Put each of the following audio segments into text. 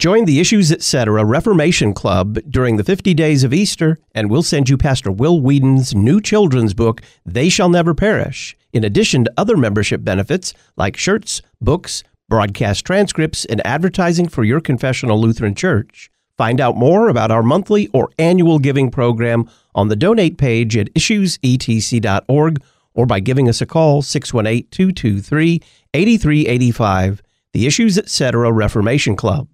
Join the Issues Etc. Reformation Club during the 50 days of Easter, and we'll send you Pastor Will Whedon's new children's book, They Shall Never Perish, in addition to other membership benefits like shirts, books, broadcast transcripts, and advertising for your confessional Lutheran church. Find out more about our monthly or annual giving program on the donate page at issuesetc.org or by giving us a call, 618-223-8385. The Issues Etc. Reformation Club.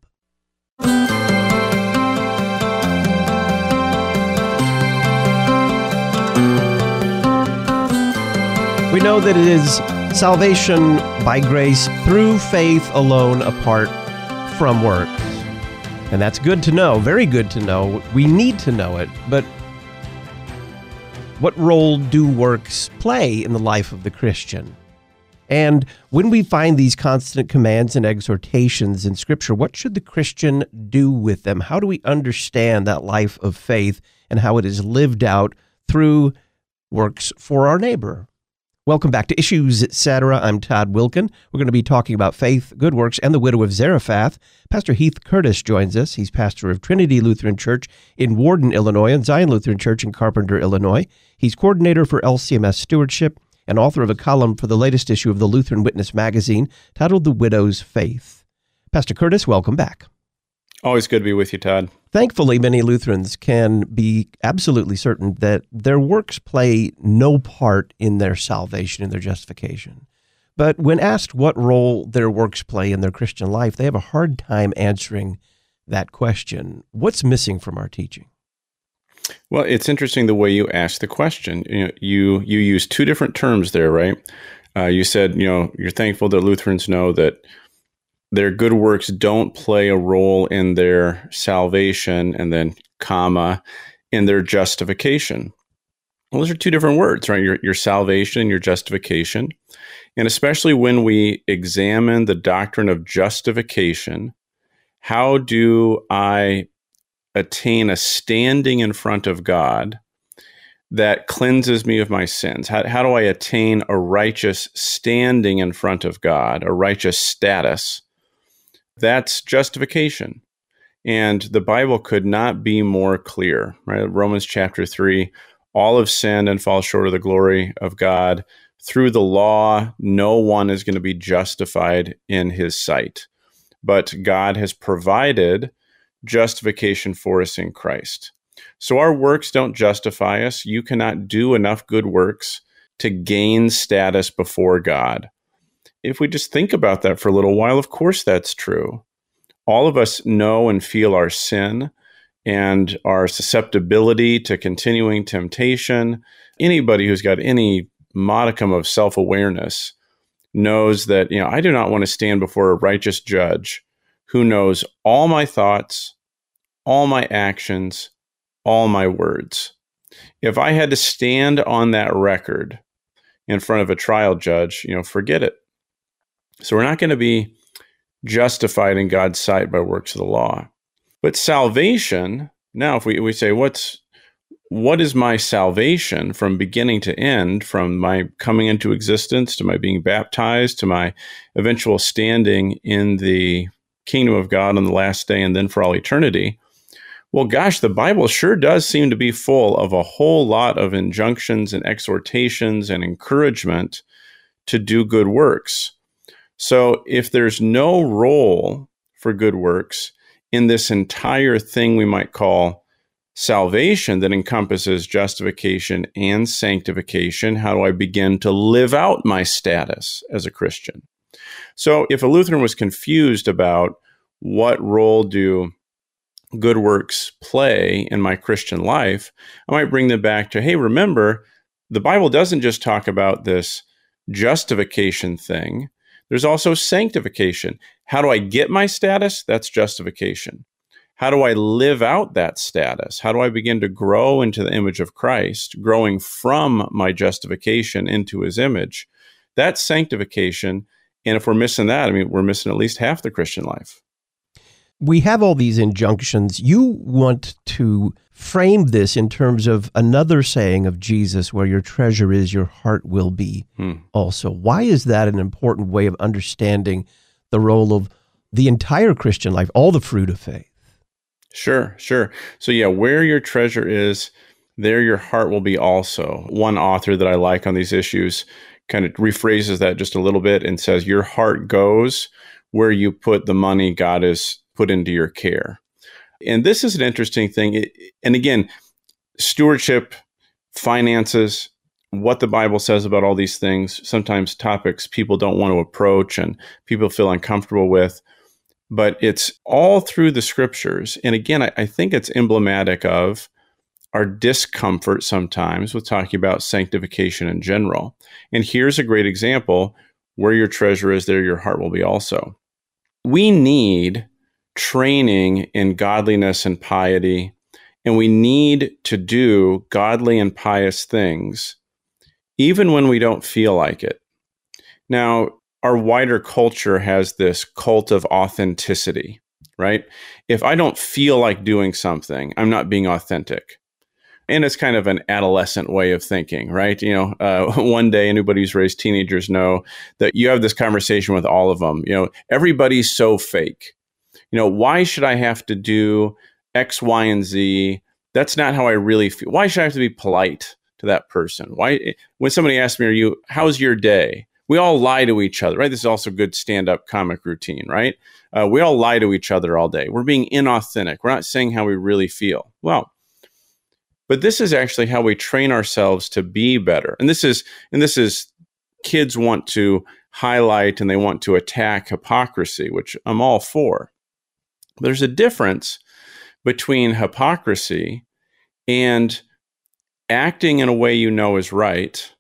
We know that it is salvation by grace through faith alone, apart from works. And that's good to know, very good to know. We need to know it. But what role do works play in the life of the Christian? And when we find these constant commands and exhortations in Scripture, what should the Christian do with them? How do we understand that life of faith and how it is lived out through works for our neighbor? Welcome back to Issues Etc. I'm Todd Wilken. We're going to be talking about faith, good works, and the widow of Zarephath. Pastor Heath Curtis joins us. He's pastor of Trinity Lutheran Church in Warden, Illinois, and Zion Lutheran Church in Carpenter, Illinois. He's coordinator for LCMS Stewardship and author of a column for the latest issue of the Lutheran Witness magazine titled The Widow's Faith. Pastor Curtis, welcome back. Always good to be with you, Todd. Thankfully, many Lutherans can be absolutely certain that their works play no part in their salvation, in their justification. But when asked what role their works play in their Christian life, they have a hard time answering that question. What's missing from our teaching? Well, it's interesting the way you asked the question. You use two different terms there, right? You said, you're thankful that Lutherans know that their good works don't play a role in their salvation, and then comma, in their justification. Well, those are two different words, right? Your salvation and your justification. And especially when we examine the doctrine of justification, how do I attain a standing in front of God that cleanses me of my sins? How do I attain a righteous standing in front of God, a righteous status? That's justification. And the Bible could not be more clear, right? Romans chapter 3, all have sinned and fall short of the glory of God. Through the law, no one is going to be justified in his sight. But God has provided justification for us in Christ. So our works don't justify us. You cannot do enough good works to gain status before God. If we just think about that for a little while, of course that's true. All of us know and feel our sin and our susceptibility to continuing temptation. Anybody who's got any modicum of self-awareness knows that, I do not want to stand before a righteous judge who knows all my thoughts, all my actions, all my words. If I had to stand on that record in front of a trial judge, forget it. So we're not going to be justified in God's sight by works of the law. But salvation, now if we say, what is my salvation from beginning to end, from my coming into existence to my being baptized to my eventual standing in the kingdom of God on the last day and then for all eternity? Well, gosh, the Bible sure does seem to be full of a whole lot of injunctions and exhortations and encouragement to do good works. So if there's no role for good works in this entire thing we might call salvation that encompasses justification and sanctification, how do I begin to live out my status as a Christian? So if a Lutheran was confused about what role do good works play in my Christian life, I might bring them back to, hey, remember, the Bible doesn't just talk about this justification thing. There's also sanctification. How do I get my status? That's justification. How do I live out that status? How do I begin to grow into the image of Christ, growing from my justification into his image? That's sanctification. And if we're missing that, we're missing at least half the Christian life. We have all these injunctions. You want to frame this in terms of another saying of Jesus, where your treasure is, your heart will be also. Why is that an important way of understanding the role of the entire Christian life, all the fruit of faith. Sure, sure. So yeah, where your treasure is, there your heart will be also. One author that I like on these issues kind of rephrases that just a little bit and says, your heart goes where you put the money God has put into your care. And this is an interesting thing. And again, stewardship, finances, what the Bible says about all these things, sometimes topics people don't want to approach and people feel uncomfortable with. But it's all through the scriptures. And again, I think it's emblematic of our discomfort sometimes with talking about sanctification in general. And here's a great example. Where your treasure is, there your heart will be also. We need training in godliness and piety, and we need to do godly and pious things, even when we don't feel like it. Now, our wider culture has this cult of authenticity, right? If I don't feel like doing something, I'm not being authentic. And it's kind of an adolescent way of thinking, right? One day, anybody who's raised teenagers know that you have this conversation with all of them. Everybody's so fake. Why should I have to do X, Y, and Z? That's not how I really feel. Why should I have to be polite to that person? Why, when somebody asks me, how's your day? We all lie to each other, right? This is also good stand-up comic routine, right? We all lie to each other all day. We're being inauthentic. We're not saying how we really feel. Well, but this is actually how we train ourselves to be better. And this is kids want to highlight and they want to attack hypocrisy, which I'm all for. There's a difference between hypocrisy and acting in a way you know is right,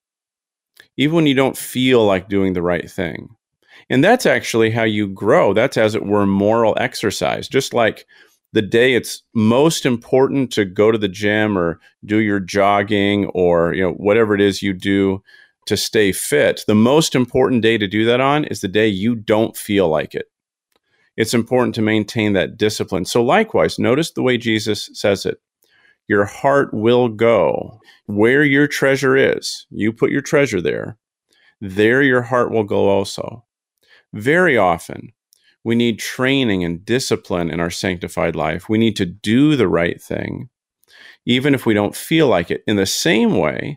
even when you don't feel like doing the right thing. And that's actually how you grow. That's, as it were, moral exercise. Just like the day it's most important to go to the gym or do your jogging or whatever it is you do to stay fit, the most important day to do that on is the day you don't feel like it. It's important to maintain that discipline. So likewise, notice the way Jesus says it. Your heart will go where your treasure is. You put your treasure there. There your heart will go also. Very often, we need training and discipline in our sanctified life. We need to do the right thing, even if we don't feel like it. In the same way,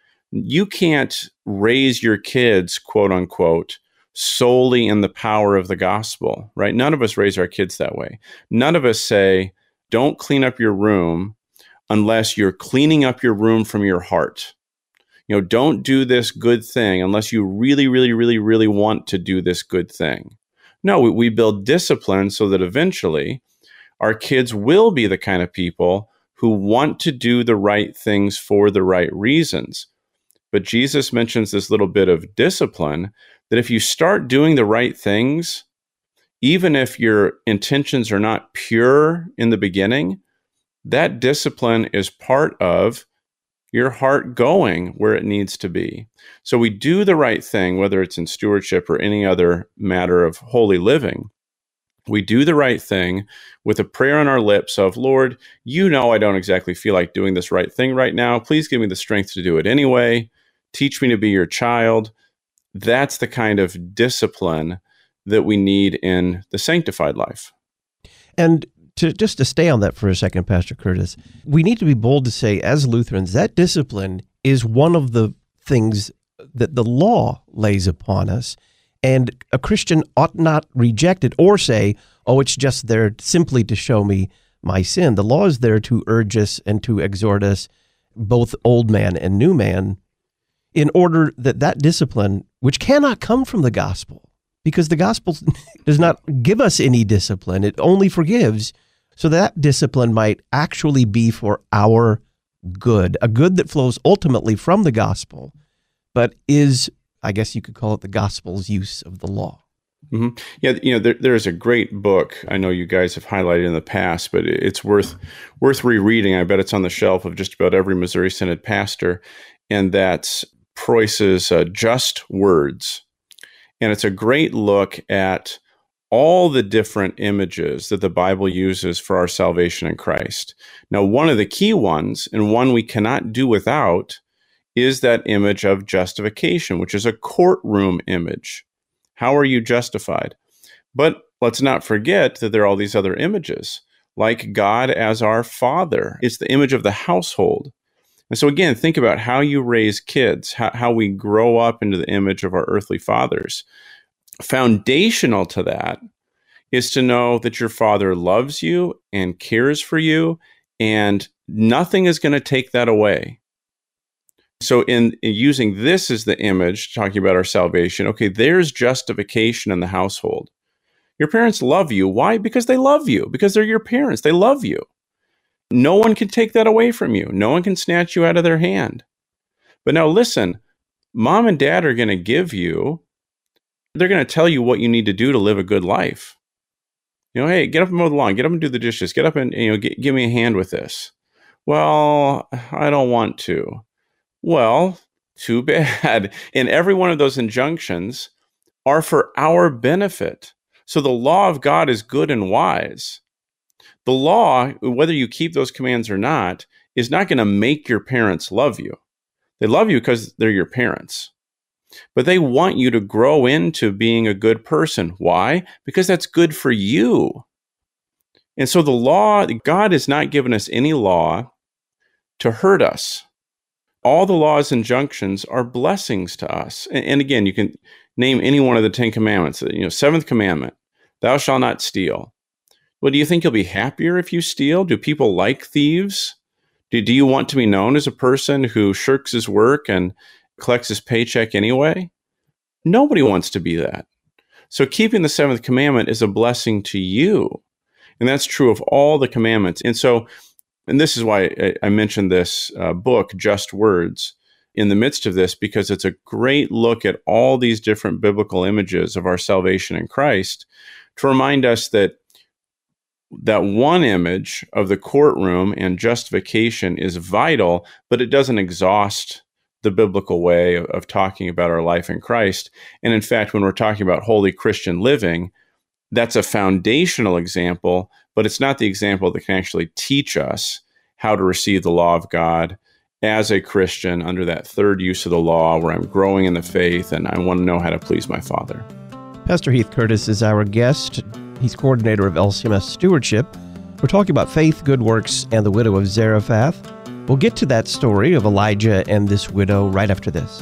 you can't raise your kids, quote unquote, solely in the power of the gospel, right? None of us raise our kids that way. None of us say, don't clean up your room unless you're cleaning up your room from your heart. Don't do this good thing unless you really, really, really, really want to do this good thing. No, we build discipline so that eventually our kids will be the kind of people who want to do the right things for the right reasons. But Jesus mentions this little bit of discipline that if you start doing the right things, even if your intentions are not pure in the beginning, that discipline is part of your heart going where it needs to be. So we do the right thing, whether it's in stewardship or any other matter of holy living. We do the right thing with a prayer on our lips of, Lord, I don't exactly feel like doing this right thing right now. Please give me the strength to do it anyway. Teach me to be your child. That's the kind of discipline that we need in the sanctified life. And to stay on that for a second, Pastor Curtis, we need to be bold to say, as Lutherans, that discipline is one of the things that the law lays upon us, and a Christian ought not reject it or say, oh, it's just there simply to show me my sin. The law is there to urge us and to exhort us, both old man and new man, in order that discipline, which cannot come from the gospel, because the gospel does not give us any discipline, it only forgives. So that discipline might actually be for our good, a good that flows ultimately from the gospel, but is, I guess you could call it, the gospel's use of the law. Mm-hmm. Yeah, there's a great book I know you guys have highlighted in the past, but it's worth rereading. I bet it's on the shelf of just about every Missouri Synod pastor, and that's Preuss's Just Words. And it's a great look at all the different images that the Bible uses for our salvation in Christ. Now, one of the key ones, and one we cannot do without, is that image of justification, which is a courtroom image. How are you justified? But let's not forget that there are all these other images, like God as our Father. It's the image of the household. And so again, think about how you raise kids, how we grow up into the image of our earthly fathers. Foundational to that is to know that your Father loves you and cares for you, and nothing is going to take that away. So in using this as the image, talking about our salvation, okay, there's justification in the household. Your parents love you. Why? Because they love you. Because they're your parents. They love you. No one can take that away from you. No one can snatch you out of their hand. But now listen, mom and dad are going to give you, they're going to tell you what you need to do to live a good life. Hey, get up and mow the lawn. Get up and do the dishes. Get up and give me a hand with this. Well, I don't want to. Well, too bad. And every one of those injunctions are for our benefit. So the law of God is good and wise. The law, whether you keep those commands or not, is not going to make your parents love you. They love you because they're your parents. But they want you to grow into being a good person. Why? Because that's good for you. And so the law, God has not given us any law to hurt us. All the laws and injunctions are blessings to us. And again, you can name any one of the 10 commandments. Seventh commandment, thou shalt not steal. Well, do you think you'll be happier if you steal? Do people like thieves? Do you want to be known as a person who shirks his work and collects his paycheck anyway? Nobody wants to be that. So keeping the seventh commandment is a blessing to you. And that's true of all the commandments. And this is why I mentioned this book, Just Words, in the midst of this, because it's a great look at all these different biblical images of our salvation in Christ to remind us that one image of the courtroom and justification is vital, but it doesn't exhaust the biblical way of talking about our life in Christ. And in fact, when we're talking about holy Christian living, that's a foundational example, but it's not the example that can actually teach us how to receive the law of God as a Christian under that third use of the law, where I'm growing in the faith and I want to know how to please my Father. Pastor Heath Curtis is our guest. He's coordinator of LCMS Stewardship. We're talking about faith, good works, and the widow of Zarephath. We'll get to that story of Elijah and this widow right after this.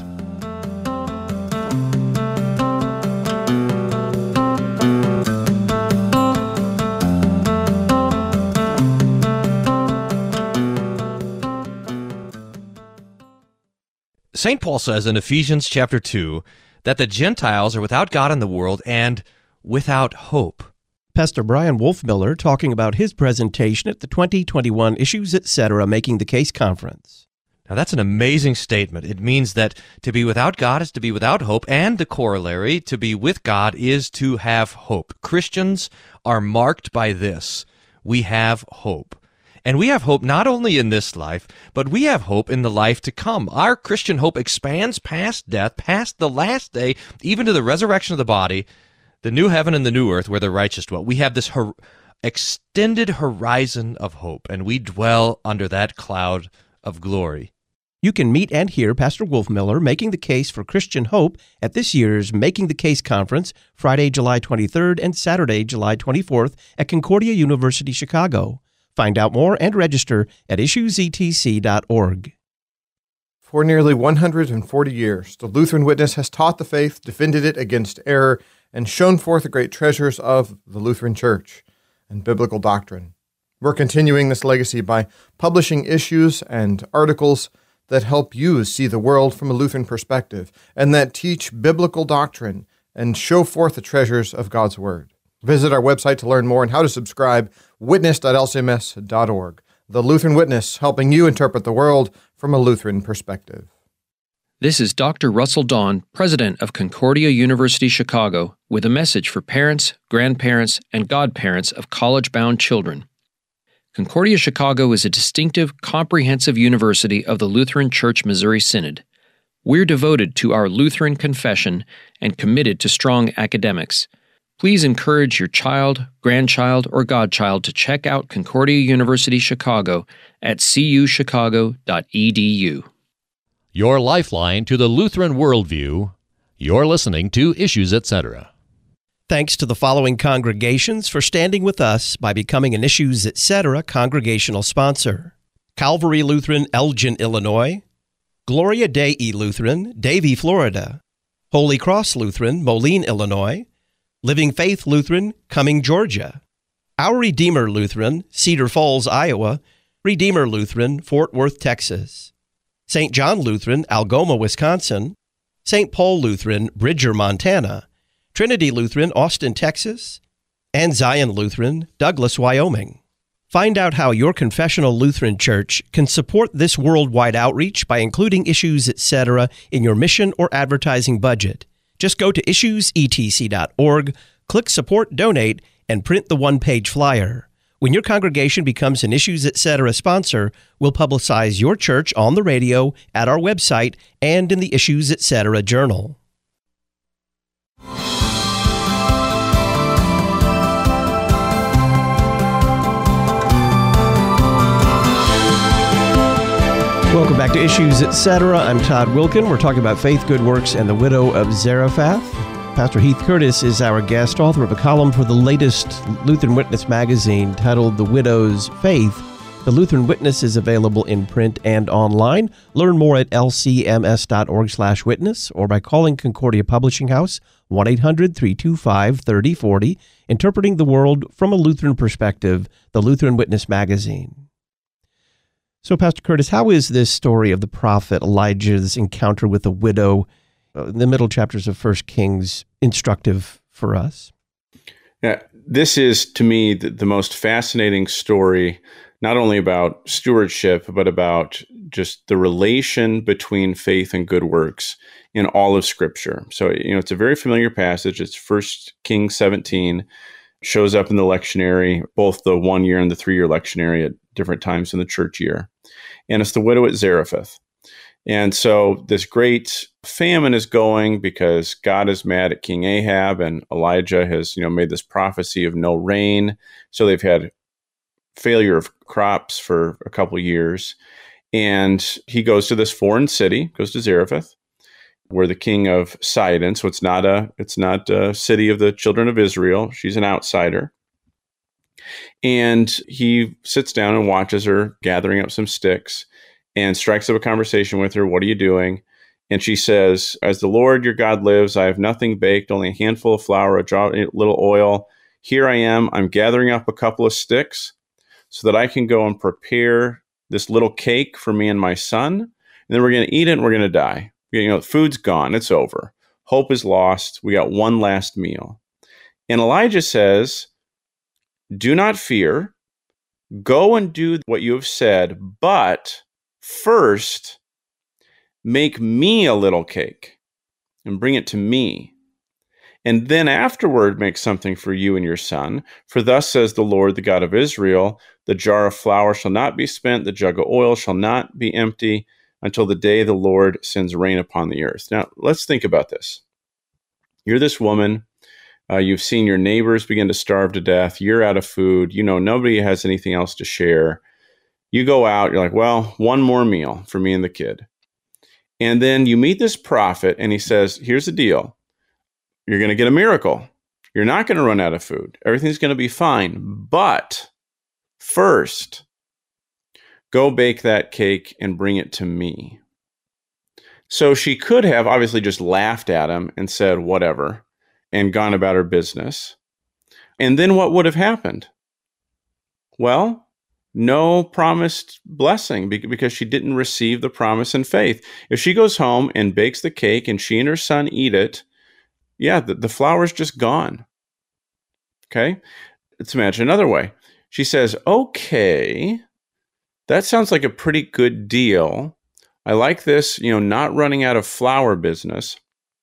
St. Paul says in Ephesians chapter 2 that the Gentiles are without God in the world and without hope. Pastor Brian Wolfmiller talking about his presentation at the 2021 Issues Etc. Making the Case Conference. Now that's an amazing statement. It means that to be without God is to be without hope, and the corollary, to be with God, is to have hope. Christians are marked by this. We have hope. And we have hope not only in this life, but we have hope in the life to come. Our Christian hope expands past death, past the last day, even to the resurrection of the body, the new heaven and the new earth where the righteous dwell. We have this extended horizon of hope, and we dwell under that cloud of glory. You can meet and hear Pastor Wolfmiller making the case for Christian hope at this year's Making the Case Conference, Friday, July 23rd and Saturday, July 24th at Concordia University, Chicago. Find out more and register at issuesetc.org. For nearly 140 years, the Lutheran Witness has taught the faith, defended it against error, and shown forth the great treasures of the Lutheran Church and biblical doctrine. We're continuing this legacy by publishing issues and articles that help you see the world from a Lutheran perspective and that teach biblical doctrine and show forth the treasures of God's Word. Visit our website to learn more and how to subscribe, witness.lcms.org. The Lutheran Witness, helping you interpret the world from a Lutheran perspective. This is Dr. Russell Dawn, president of Concordia University Chicago, with a message for parents, grandparents, and godparents of college-bound children. Concordia Chicago is a distinctive, comprehensive university of the Lutheran Church Missouri Synod. We're devoted to our Lutheran confession and committed to strong academics. Please encourage your child, grandchild, or godchild to check out Concordia University Chicago at cuchicago.edu. Your lifeline to the Lutheran worldview. You're listening to Issues Etc. Thanks to the following congregations for standing with us by becoming an Issues Etc. congregational sponsor: Calvary Lutheran, Elgin, Illinois; Gloria Dei Lutheran, Davie, Florida; Holy Cross Lutheran, Moline, Illinois; Living Faith Lutheran, Cumming, Georgia; Our Redeemer Lutheran, Cedar Falls, Iowa; Redeemer Lutheran, Fort Worth, Texas; St. John Lutheran, Algoma, Wisconsin; St. Paul Lutheran, Bridger, Montana; Trinity Lutheran, Austin, Texas; and Zion Lutheran, Douglas, Wyoming. Find out how your confessional Lutheran church can support this worldwide outreach by including Issues Etc. in your mission or advertising budget. Just go to issuesetc.org, click Support Donate, and print the one-page flyer. When your congregation becomes an Issues Etc. sponsor, we'll publicize your church on the radio, at our website, and in the Issues Etc. journal. Welcome back to Issues Etc. I'm Todd Wilkin. We're talking about faith, good works, and the widow of Zarephath. Pastor Heath Curtis is our guest, author of a column for the latest Lutheran Witness magazine titled The Widow's Faith. The Lutheran Witness is available in print and online. Learn more at lcms.org/witness or by calling Concordia Publishing House, 1-800-325-3040, Interpreting the World from a Lutheran Perspective, the Lutheran Witness magazine. So, Pastor Curtis, how is this story of the prophet Elijah's encounter with a widow in the middle chapters of 1 Kings instructive for us? Yeah, this is, to me, the most fascinating story, not only about stewardship, but about just the relation between faith and good works in all of Scripture. So, it's a very familiar passage. It's 1 Kings 17. Shows up in the lectionary, both the 1-year and the 3-year lectionary at different times in the church year. And it's the widow at Zarephath. And so this great famine is going because God is mad at King Ahab, and Elijah has, made this prophecy of no rain. So they've had failure of crops for a couple of years. And he goes to this foreign city, goes to Zarephath, where the king of Sidon, so it's not a city of the children of Israel. She's an outsider. And he sits down and watches her gathering up some sticks and strikes up a conversation with her. What are you doing? And she says, as the Lord your God lives, I have nothing baked, only a handful of flour, a little oil. Here I am. I'm gathering up a couple of sticks so that I can go and prepare this little cake for me and my son. And then we're going to eat it and we're going to die. Food's gone. It's over. Hope is lost. We got one last meal. And Elijah says, do not fear. Go and do what you have said, but first make me a little cake and bring it to me. And then afterward make something for you and your son. For thus says the Lord, the God of Israel, the jar of flour shall not be spent, the jug of oil shall not be empty, until the day the Lord sends rain upon the earth. Now, let's think about this. You're this woman. You've seen your neighbors begin to starve to death. You're out of food. Nobody has anything else to share. You go out. You're like, well, one more meal for me and the kid. And then you meet this prophet, and he says, here's the deal. You're going to get a miracle. You're not going to run out of food. Everything's going to be fine. But first, go bake that cake and bring it to me. So she could have obviously just laughed at him and said, whatever, and gone about her business. And then what would have happened? Well, no promised blessing because she didn't receive the promise in faith. If she goes home and bakes the cake and she and her son eat it, the flour's just gone. Okay? Let's imagine another way. She says, okay, that sounds like a pretty good deal. I like this, not running out of flour business.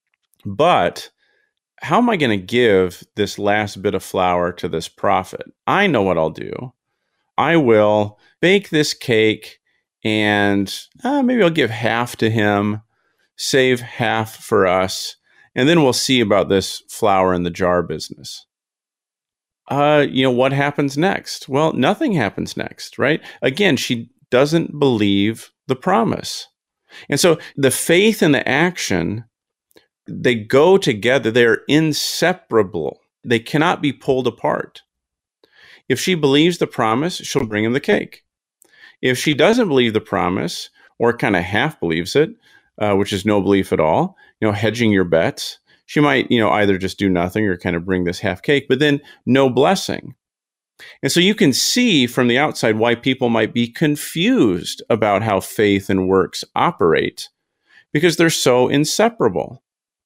But how am I going to give this last bit of flour to this prophet? I know what I'll do. I will bake this cake and maybe I'll give half to him, save half for us, and then we'll see about this flour in the jar business. What happens next? Well, nothing happens next, right? Again, she doesn't believe the promise. And so the faith and the action, they go together. They're inseparable. They cannot be pulled apart. If she believes the promise, she'll bring him the cake. If she doesn't believe the promise, or kind of half believes it, which is no belief at all, hedging your bets, she might, either just do nothing or kind of bring this half cake, but then no blessing. And so you can see from the outside why people might be confused about how faith and works operate, because they're so inseparable.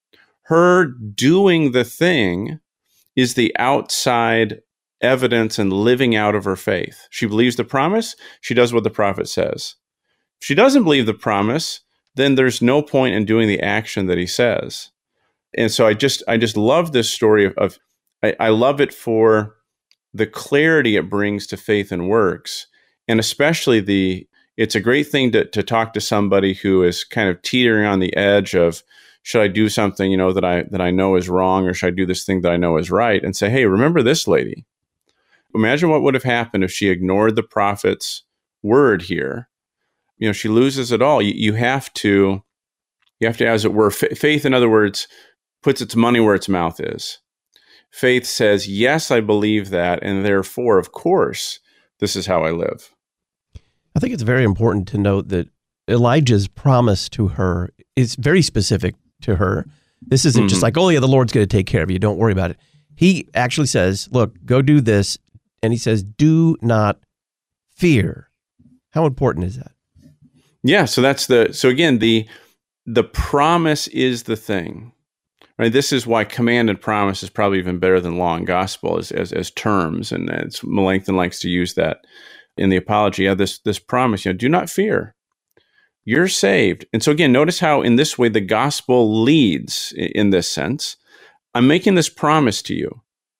Her doing the thing is the outside evidence and living out of her faith. She believes the promise, she does what the prophet says. If she doesn't believe the promise, then there's no point in doing the action that he says. And so I just love this story of I love it for the clarity it brings to faith and works, and especially it's a great thing to talk to somebody who is kind of teetering on the edge of, should I do something, that I know is wrong, or should I do this thing that I know is right? And say, hey, remember this lady. Imagine what would have happened if she ignored the prophet's word here. She loses it all. You have to, as it were, faith, in other words, puts its money where its mouth is. Faith says, yes, I believe that, and therefore, of course, this is how I live. I think it's very important to note that Elijah's promise to her is very specific to her. This isn't just like, oh yeah, the Lord's going to take care of you, don't worry about it. He actually says, look, go do this, and he says, do not fear. How important is that? Yeah, so again, the promise is the thing. Right, this is why command and promise is probably even better than law and gospel as terms, and Melanchthon likes to use that in the Apology. This promise, do not fear. You're saved. And so again, notice how in this way the gospel leads in this sense. I'm making this promise to you.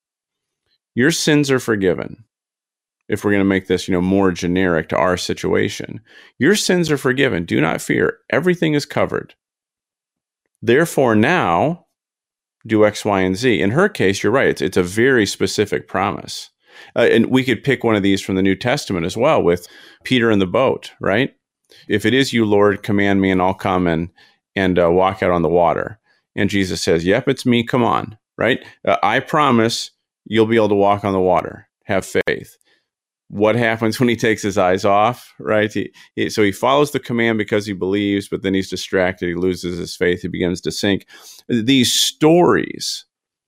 Your sins are forgiven. If we're going to make this, more generic to our situation, your sins are forgiven. Do not fear. Everything is covered. Therefore, now do X, Y, and Z. In her case, you're right. It's a very specific promise. And we could pick one of these from the New Testament as well with Peter in the boat, right? If it is you, Lord, command me and I'll come and walk out on the water. And Jesus says, yep, it's me. Come on, right? I promise you'll be able to walk on the water. Have faith. What happens when he takes his eyes off, right? So he follows the command because he believes, but then he's distracted. He loses his faith. He begins to sink. These stories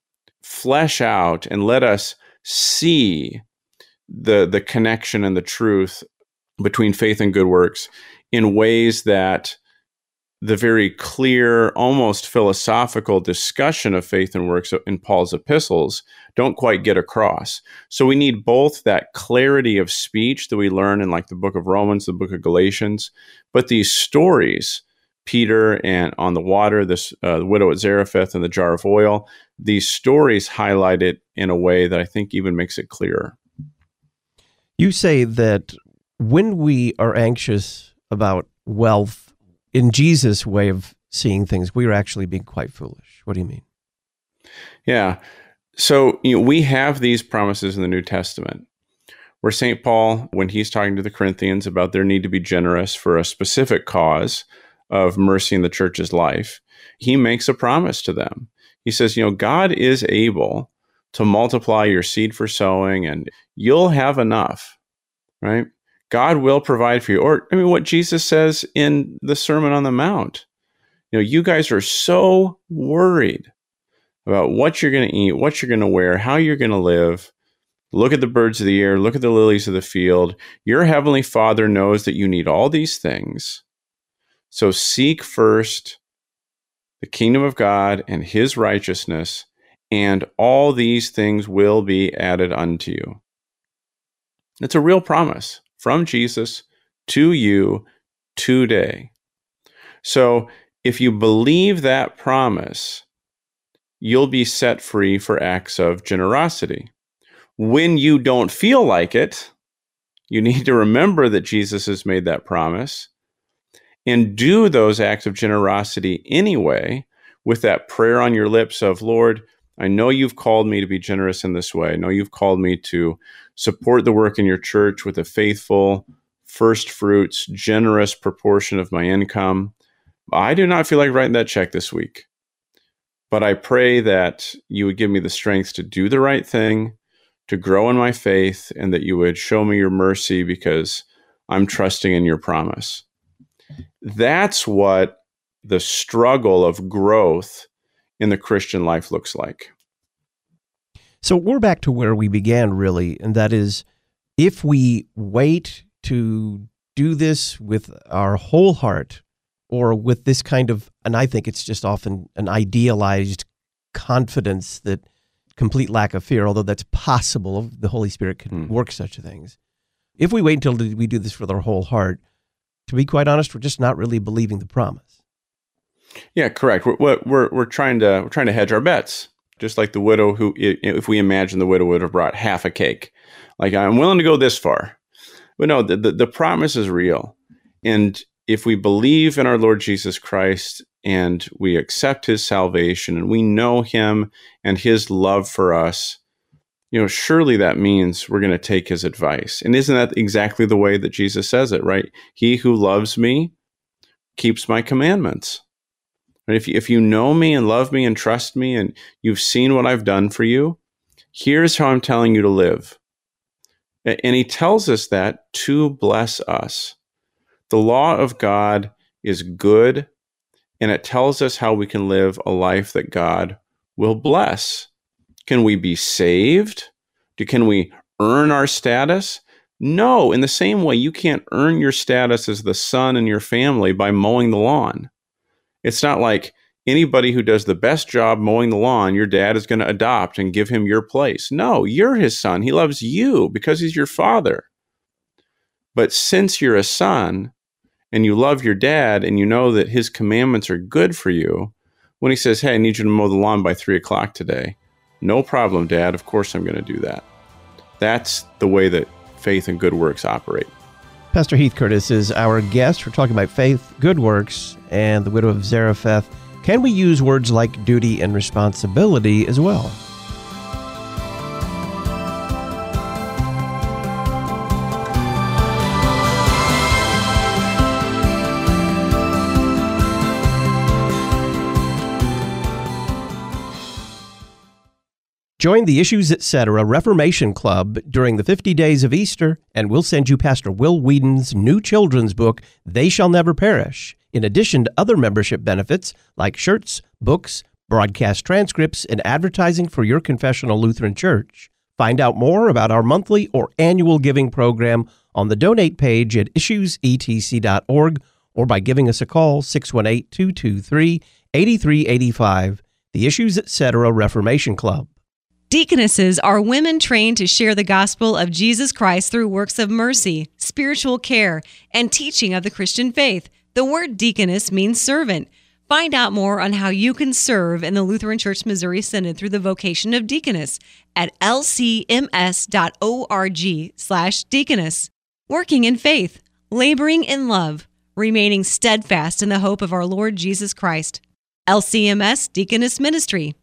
flesh out and let us see the connection and the truth between faith and good works in ways that the very clear, almost philosophical discussion of faith and works in Paul's epistles don't quite get across. So we need both that clarity of speech that we learn in like the book of Romans, the book of Galatians, but these stories, Peter and on the water, the widow at Zarephath and the jar of oil, these stories highlight it in a way that I think even makes it clearer. You say that when we are anxious about wealth, in Jesus' way of seeing things, we are actually being quite foolish. What do you mean? Yeah. So we have these promises in the New Testament where St. Paul, when he's talking to the Corinthians about their need to be generous for a specific cause of mercy in the church's life, he makes a promise to them. He says, God is able to multiply your seed for sowing and you'll have enough, right? God will provide for you. Or, what Jesus says in the Sermon on the Mount, you guys are so worried about what you're going to eat, what you're going to wear, how you're going to live. Look at the birds of the air, look at the lilies of the field. Your heavenly Father knows that you need all these things. So seek first the kingdom of God and his righteousness, and all these things will be added unto you. It's a real promise from Jesus to you today. So if you believe that promise, you'll be set free for acts of generosity. When you don't feel like it, you need to remember that Jesus has made that promise and do those acts of generosity anyway with that prayer on your lips of, Lord, I know you've called me to be generous in this way. I know you've called me to support the work in your church with a faithful, first fruits, generous proportion of my income. I do not feel like writing that check this week. But I pray that you would give me the strength to do the right thing, to grow in my faith, and that you would show me your mercy because I'm trusting in your promise. That's what the struggle of growth in the Christian life looks like. So we're back to where we began, really, and that is, if we wait to do this with our whole heart, or with this kind of, and I think it's just often an idealized confidence, that complete lack of fear, although that's possible, the Holy Spirit can work such things. If we wait until we do this with our whole heart, to be quite honest, we're just not really believing the promise. Yeah, correct. We're trying to hedge our bets, just like the widow who, if we imagine the widow would have brought half a cake, like, I'm willing to go this far, but no, the promise is real, and if we believe in our Lord Jesus Christ and we accept his salvation and we know him and his love for us, surely that means we're going to take his advice. And isn't that exactly the way that Jesus says it, right? He who loves me keeps my commandments. And if you know me and love me and trust me and you've seen what I've done for you, here's how I'm telling you to live. And he tells us that to bless us. The law of God is good, and it tells us how we can live a life that God will bless. Can we be saved? Can we earn our status? No. In the same way, you can't earn your status as the son in your family by mowing the lawn. It's not like anybody who does the best job mowing the lawn, your dad is going to adopt and give him your place. No, you're his son. He loves you because he's your father. But since you're a son, and you love your dad, and you know that his commandments are good for you, when he says, hey, I need you to mow the lawn by 3:00 today, no problem, Dad. Of course I'm going to do that. That's the way that faith and good works operate. Pastor Heath Curtis is our guest. We're talking about faith, good works, and the widow of Zarephath. Can we use words like duty and responsibility as well? Join the Issues Etc. Reformation Club during the 50 days of Easter, and we'll send you Pastor Will Whedon's new children's book, They Shall Never Perish, in addition to other membership benefits like shirts, books, broadcast transcripts, and advertising for your confessional Lutheran church. Find out more about our monthly or annual giving program on the donate page at issuesetc.org or by giving us a call, 618-223-8385. The Issues Etc. Reformation Club. Deaconesses are women trained to share the gospel of Jesus Christ through works of mercy, spiritual care, and teaching of the Christian faith. The word deaconess means servant. Find out more on how you can serve in the Lutheran Church Missouri Synod through the vocation of deaconess at lcms.org/deaconess. Working in faith, laboring in love, remaining steadfast in the hope of our Lord Jesus Christ. LCMS Deaconess Ministry.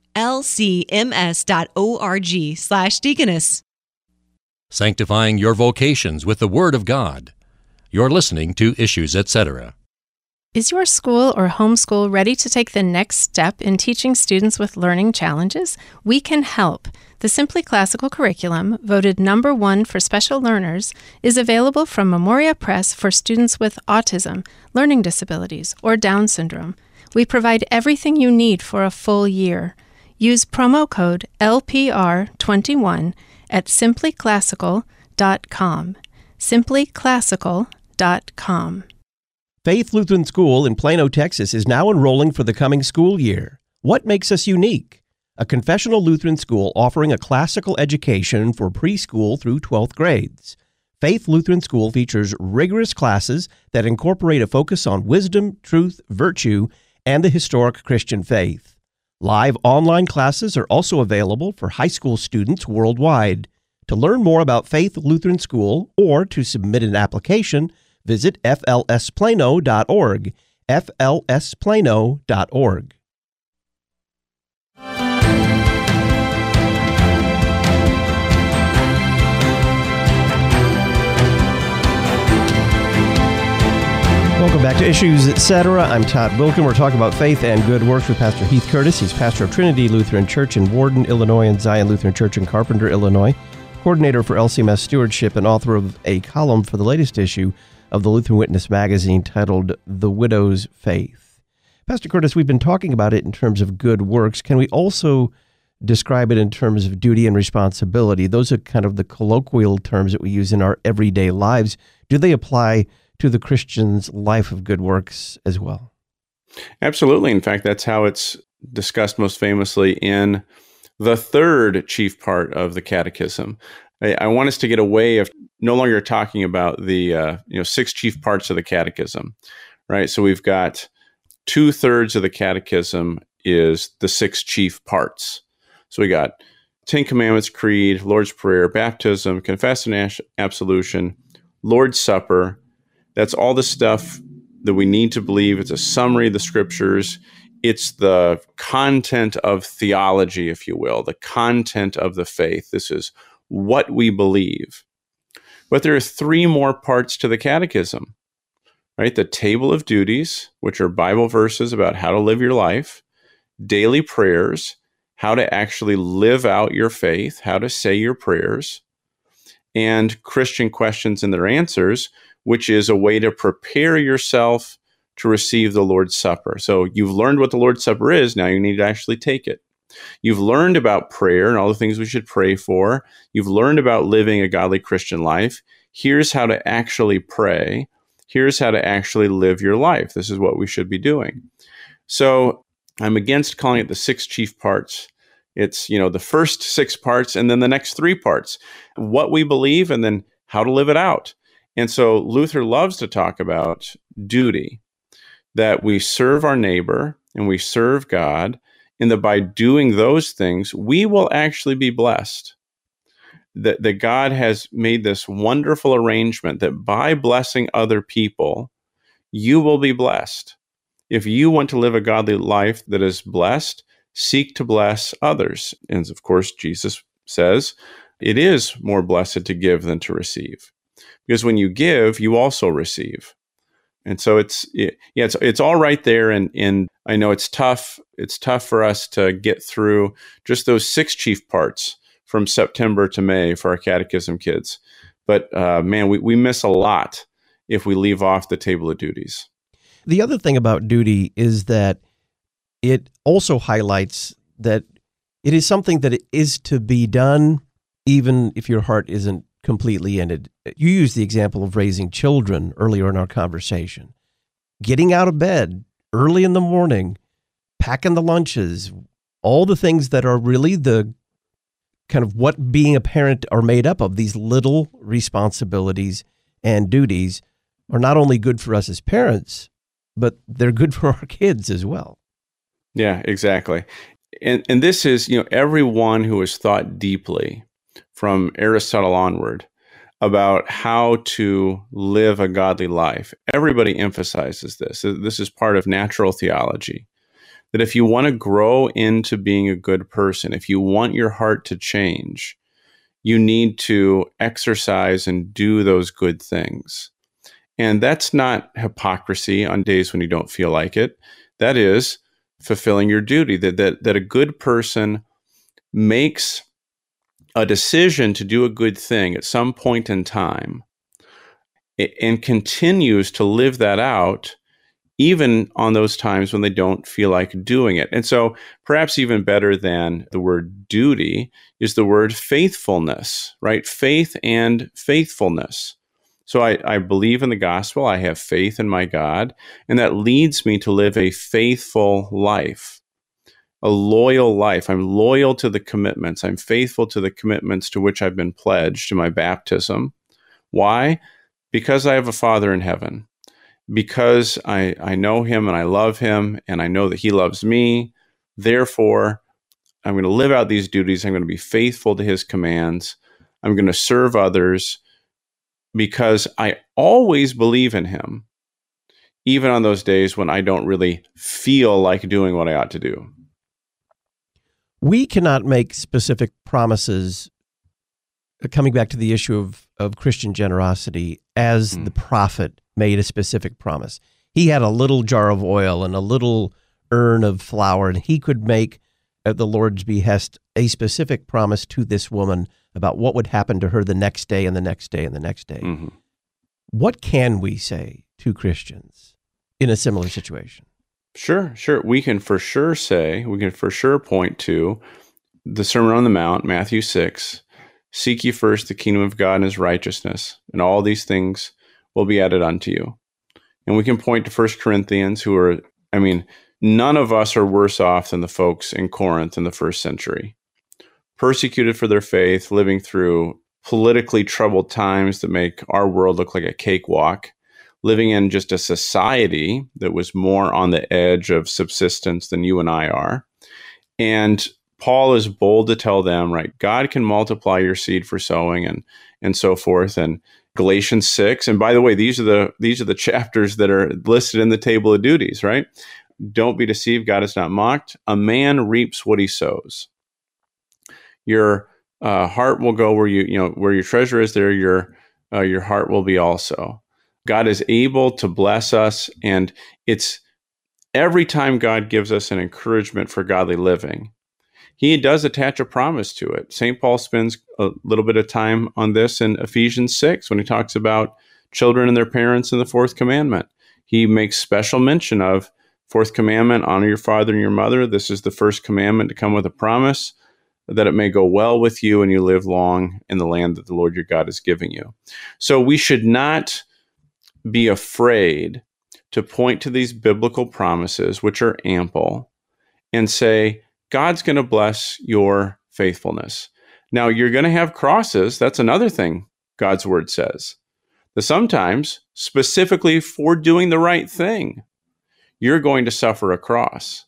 lcms.org/deaconess. Sanctifying your vocations with the Word of God. You're listening to Issues Etc. Is your school or homeschool ready to take the next step in teaching students with learning challenges? We can help. The Simply Classical curriculum, voted #1 for special learners, is available from Memoria Press for students with autism, learning disabilities, or Down syndrome. We provide everything you need for a full year. Use promo code LPR21 at simplyclassical.com. simplyclassical.com. Faith Lutheran School in Plano, Texas is now enrolling for the coming school year. What makes us unique? A confessional Lutheran school offering a classical education for preschool through 12th grades. Faith Lutheran School features rigorous classes that incorporate a focus on wisdom, truth, virtue, and the historic Christian faith. Live online classes are also available for high school students worldwide. To learn more about Faith Lutheran School or to submit an application, visit flsplano.org, flsplano.org. Welcome Welcome back to Issues Etc. I'm Todd Wilkin. We're talking about faith and good works with Pastor Heath Curtis. He's pastor of Trinity Lutheran Church in Warden, Illinois, and Zion Lutheran Church in Carpenter, Illinois, coordinator for LCMS Stewardship, and author of a column for the latest issue of the Lutheran Witness magazine titled The Widow's Faith. Pastor Curtis, we've been talking about it in terms of good works. Can we also describe it in terms of duty and responsibility? Those are kind of the colloquial terms that we use in our everyday lives. Do they apply to the Christian's life of good works as well? Absolutely. In fact, that's how it's discussed most famously in the third chief part of the Catechism. I want us to get away of no longer talking about the 6 chief parts of the Catechism, right? So we've got 2/3 of the Catechism is the 6 chief parts. So we got 10 Commandments, Creed, Lord's Prayer, Baptism, Confession and Absolution, Lord's Supper. That's all the stuff that we need to believe. It's a summary of the Scriptures. It's the content of theology, if you will, the content of the faith. This is what we believe. But there are 3 more parts to the Catechism, right? The Table of Duties, which are Bible verses about how to live your life, daily prayers, how to actually live out your faith, how to say your prayers, and Christian questions and their answers, which is a way to prepare yourself to receive the Lord's Supper. So you've learned what the Lord's Supper is. Now you need to actually take it. You've learned about prayer and all the things we should pray for. You've learned about living a godly Christian life. Here's how to actually pray. Here's how to actually live your life. This is what we should be doing. So I'm against calling it the 6 chief parts. It's, the first 6 parts and then the next 3 parts, what we believe and then how to live it out. And so Luther loves to talk about duty, that we serve our neighbor and we serve God, and that by doing those things, we will actually be blessed. That God has made this wonderful arrangement that by blessing other people, you will be blessed. If you want to live a godly life that is blessed, seek to bless others. And of course, Jesus says it is more blessed to give than to receive. Because when you give, you also receive. And so it's all right there. And I know it's tough. It's tough for us to get through just those 6 chief parts from September to May for our catechism kids. But man, we miss a lot if we leave off the Table of Duties. The other thing about duty is that it also highlights that it is something that is to be done even if your heart isn't completely in it. You used the example of raising children earlier in our conversation. Getting out of bed early in the morning, packing the lunches, all the things that are really the kind of what being a parent are made up of. These little responsibilities and duties are not only good for us as parents, but they're good for our kids as well. Yeah, exactly. And this is, everyone who has thought deeply from Aristotle onward about how to live a godly life. Everybody emphasizes this. This is part of natural theology, that if you want to grow into being a good person, if you want your heart to change, you need to exercise and do those good things. And that's not hypocrisy on days when you don't feel like it. That is fulfilling your duty, that a good person makes a decision to do a good thing at some point in time and continues to live that out even on those times when they don't feel like doing it. And so perhaps even better than the word duty is the word faithfulness, right? Faith and faithfulness. So I believe in the gospel, I have faith in my God, and that leads me to live a faithful life, a loyal life. I'm loyal to the commitments. I'm faithful to the commitments to which I've been pledged to my baptism. Why? Because I have a Father in heaven. Because I know him and I love him and I know that he loves me. Therefore, I'm going to live out these duties. I'm going to be faithful to his commands. I'm going to serve others because I always believe in him, even on those days when I don't really feel like doing what I ought to do. We cannot make specific promises, coming back to the issue of Christian generosity, as the prophet made a specific promise. he had a little jar of oil and a little urn of flour, and he could make, at the Lord's behest, a specific promise to this woman about what would happen to her the next day and the next day and the next day. Mm-hmm. What can we say to Christians in a similar situation? Sure. We can for sure point to the Sermon on the Mount, Matthew 6, seek ye first the kingdom of God and his righteousness, and all these things will be added unto you. And we can point to 1 Corinthians, none of us are worse off than the folks in Corinth in the first century. Persecuted for their faith, living through politically troubled times that make our world look like a cakewalk, living in just a society that was more on the edge of subsistence than you and I are. And Paul is bold to tell them, right, God can multiply your seed for sowing and so forth. And Galatians 6, and by the way, these are the chapters that are listed in the table of duties, right? Don't be deceived, God is not mocked. A man reaps what he sows. Your heart will go where where your treasure is, there your heart will be also. God is able to bless us, and it's every time God gives us an encouragement for godly living, he does attach a promise to it. St. Paul spends a little bit of time on this in Ephesians 6 when he talks about children and their parents in the fourth commandment. He makes special mention of fourth commandment, honor your father and your mother. This is the first commandment to come with a promise that it may go well with you and you live long in the land that the Lord your God is giving you. So we should not be afraid to point to these biblical promises, which are ample, and say, God's going to bless your faithfulness. Now, you're going to have crosses. That's another thing God's word says. That sometimes, specifically for doing the right thing, you're going to suffer a cross.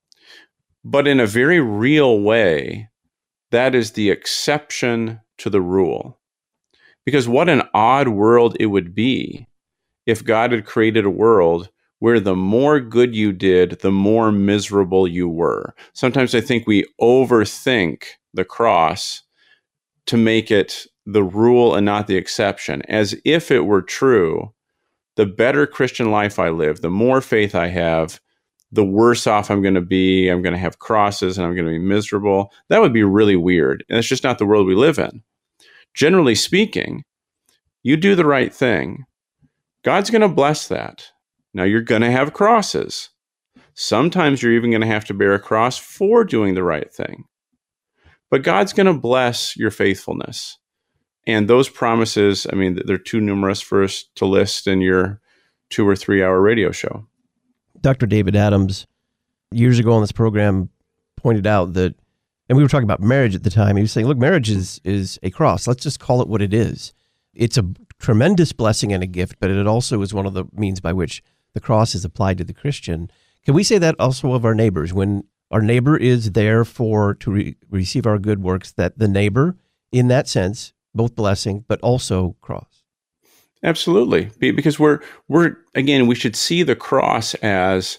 But in a very real way, that is the exception to the rule. Because what an odd world it would be if God had created a world where the more good you did, the more miserable you were. Sometimes I think we overthink the cross to make it the rule and not the exception. As if it were true, the better Christian life I live, the more faith I have, the worse off I'm going to be. I'm going to have crosses and I'm going to be miserable. That would be really weird. And it's just not the world we live in. Generally speaking, you do the right thing, God's going to bless that. Now, you're going to have crosses. Sometimes you're even going to have to bear a cross for doing the right thing. But God's going to bless your faithfulness. And those promises, they're too numerous for us to list in your 2 or 3 hour radio show. Dr. David Adams, years ago on this program, pointed out that, and we were talking about marriage at the time, he was saying, look, marriage is a cross. Let's just call it what it is. It's a tremendous blessing and a gift, but it also is one of the means by which the cross is applied to the Christian. Can we say that also of our neighbors? When our neighbor is there to receive our good works, that the neighbor, in that sense, both blessing, but also cross? Absolutely. Because we're again, we should see the cross as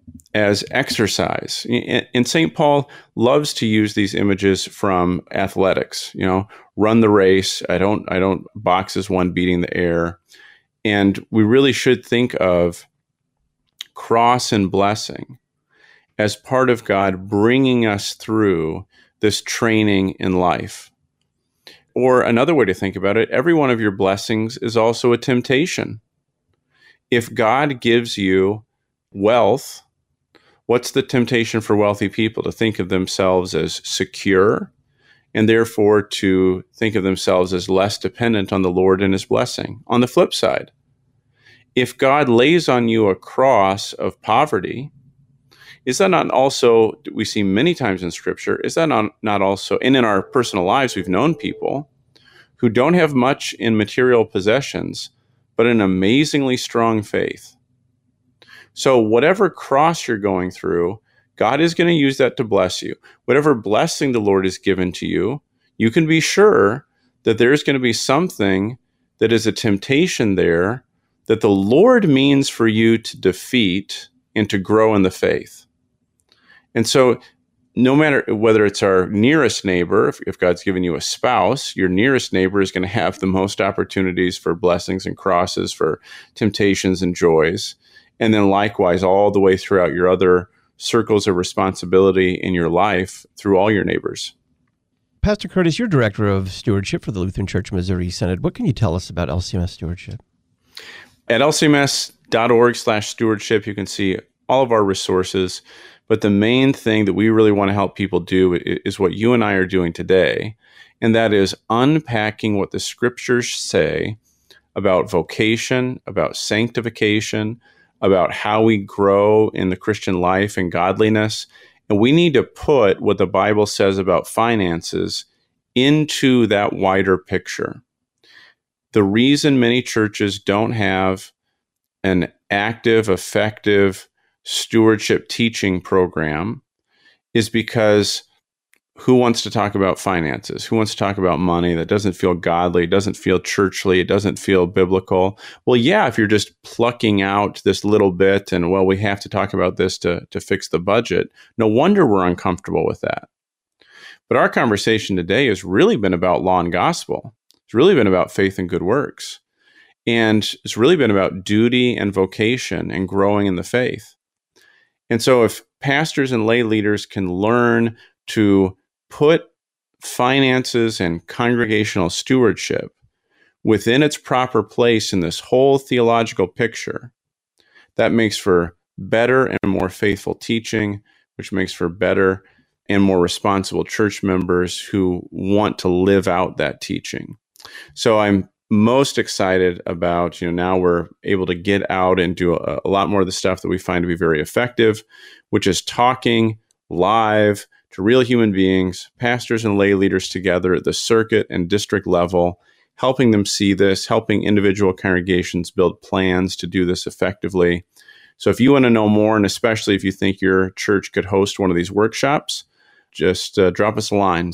exercise. And St. Paul loves to use these images from athletics, run the race. I don't box as one beating the air. And we really should think of cross and blessing as part of God bringing us through this training in life. Or another way to think about it, every one of your blessings is also a temptation. If God gives you wealth, what's the temptation for wealthy people? To think of themselves as secure, and therefore to think of themselves as less dependent on the Lord and his blessing. On the flip side, if God lays on you a cross of poverty, is that not also, we see many times in Scripture, is that not also, and in our personal lives, we've known people who don't have much in material possessions, but an amazingly strong faith. So whatever cross you're going through, God is going to use that to bless you. Whatever blessing the Lord has given to you, you can be sure that there's going to be something that is a temptation there that the Lord means for you to defeat and to grow in the faith. And so no matter whether it's our nearest neighbor, if God's given you a spouse, your nearest neighbor is going to have the most opportunities for blessings and crosses, for temptations and joys. And then likewise, all the way throughout your other circles of responsibility in your life through all your neighbors. Pastor Curtis, you're Director of Stewardship for the Lutheran Church Missouri Synod. What can you tell us about LCMS stewardship? At lcms.org/stewardship, you can see all of our resources. But the main thing that we really want to help people do is what you and I are doing today, and that is unpacking what the scriptures say about vocation, about sanctification, about how we grow in the Christian life and godliness. And we need to put what the Bible says about finances into that wider picture. The reason many churches don't have an active, effective stewardship teaching program is because who wants to talk about finances? Who wants to talk about money? That doesn't feel godly, doesn't feel churchly, it doesn't feel biblical. Well, yeah, if you're just plucking out this little bit and, well, we have to talk about this to fix the budget, no wonder we're uncomfortable with that. But our conversation today has really been about law and gospel. It's really been about faith and good works. And it's really been about duty and vocation and growing in the faith. And so if pastors and lay leaders can learn to put finances and congregational stewardship within its proper place in this whole theological picture, that makes for better and more faithful teaching, which makes for better and more responsible church members who want to live out that teaching. So I'm most excited about, now we're able to get out and do a lot more of the stuff that we find to be very effective, which is talking live to real human beings, pastors and lay leaders together at the circuit and district level, helping them see this, helping individual congregations build plans to do this effectively. So if you want to know more, and especially if you think your church could host one of these workshops, just drop us a line,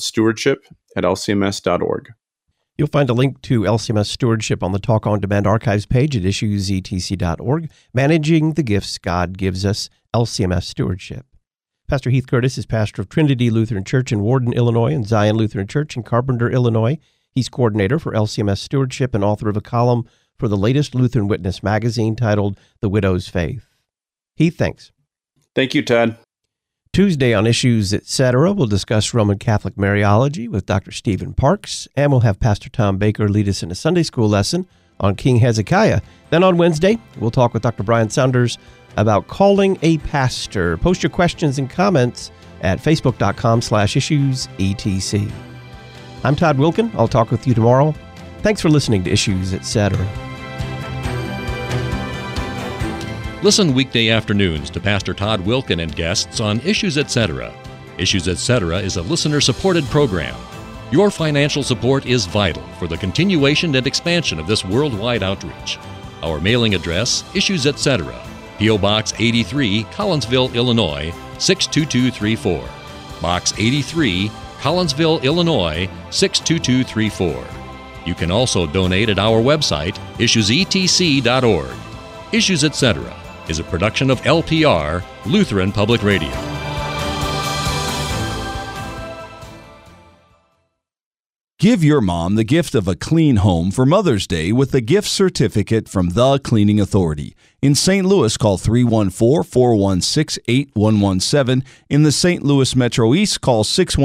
stewardship@lcms.org. You'll find a link to LCMS Stewardship on the Talk On Demand archives page at issuesetc.org. Managing the Gifts God Gives Us, LCMS Stewardship. Pastor Heath Curtis is pastor of Trinity Lutheran Church in Warden, Illinois, and Zion Lutheran Church in Carpenter, Illinois. He's coordinator for LCMS Stewardship and author of a column for the latest Lutheran Witness magazine titled The Widow's Faith. Heath, thanks. Thank you, Ted. Tuesday on Issues Etc., we'll discuss Roman Catholic Mariology with Dr. Stephen Parks, and we'll have Pastor Tom Baker lead us in a Sunday school lesson on King Hezekiah. Then on Wednesday, we'll talk with Dr. Brian Saunders about calling a pastor. Post your questions and comments at facebook.com/issuesetc. I'm Todd Wilkin. I'll talk with you tomorrow. Thanks for listening to Issues Etc. Listen weekday afternoons to Pastor Todd Wilkin and guests on Issues Etc. Issues Etc. is a listener-supported program. Your financial support is vital for the continuation and expansion of this worldwide outreach. Our mailing address, Issues Etc., P.O. Box 83, Collinsville, Illinois, 62234. Box 83, Collinsville, Illinois, 62234. You can also donate at our website, issuesetc.org. Issues Etc. is a production of LPR, Lutheran Public Radio. Give your mom the gift of a clean home for Mother's Day with a gift certificate from The Cleaning Authority. In St. Louis, call 314-416-8117. In the St. Louis Metro East, call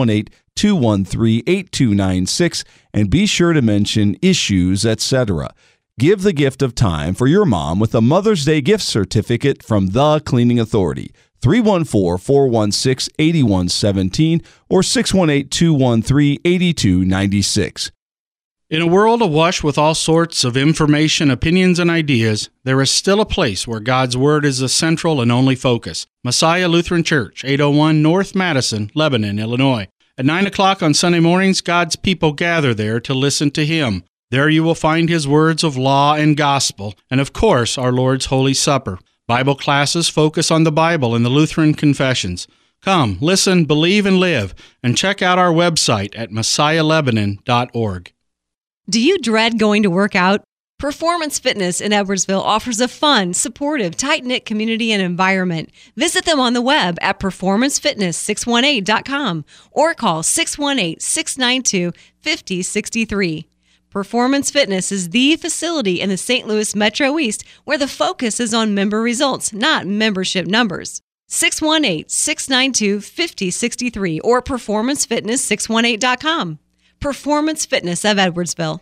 618-213-8296. And be sure to mention Issues, etc. Give the gift of time for your mom with a Mother's Day gift certificate from The Cleaning Authority. 314-416-8117 or 618-213-8296. In a world awash with all sorts of information, opinions, and ideas, there is still a place where God's Word is the central and only focus. Messiah Lutheran Church, 801 North Madison, Lebanon, Illinois. At 9 o'clock on Sunday mornings, God's people gather there to listen to Him. There you will find His words of law and gospel, and of course, our Lord's Holy Supper. Bible classes focus on the Bible and the Lutheran confessions. Come, listen, believe, and live, and check out our website at messiahlebanon.org. Do you dread going to work out? Performance Fitness in Edwardsville offers a fun, supportive, tight-knit community and environment. Visit them on the web at performancefitness618.com or call 618-692-5063. Performance Fitness is the facility in the St. Louis Metro East where the focus is on member results, not membership numbers. 618-692-5063 or performancefitness618.com. Performance Fitness of Edwardsville.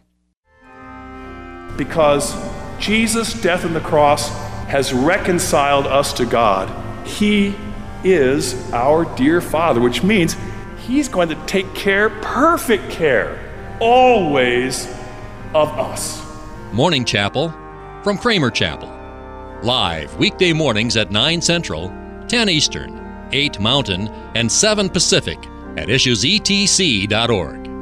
Because Jesus' death on the cross has reconciled us to God. He is our dear Father, which means He's going to take care, perfect care, always of us. Morning Chapel from Kramer Chapel. Live weekday mornings at 9 Central, 10 Eastern, 8 Mountain, and 7 Pacific at issuesetc.org.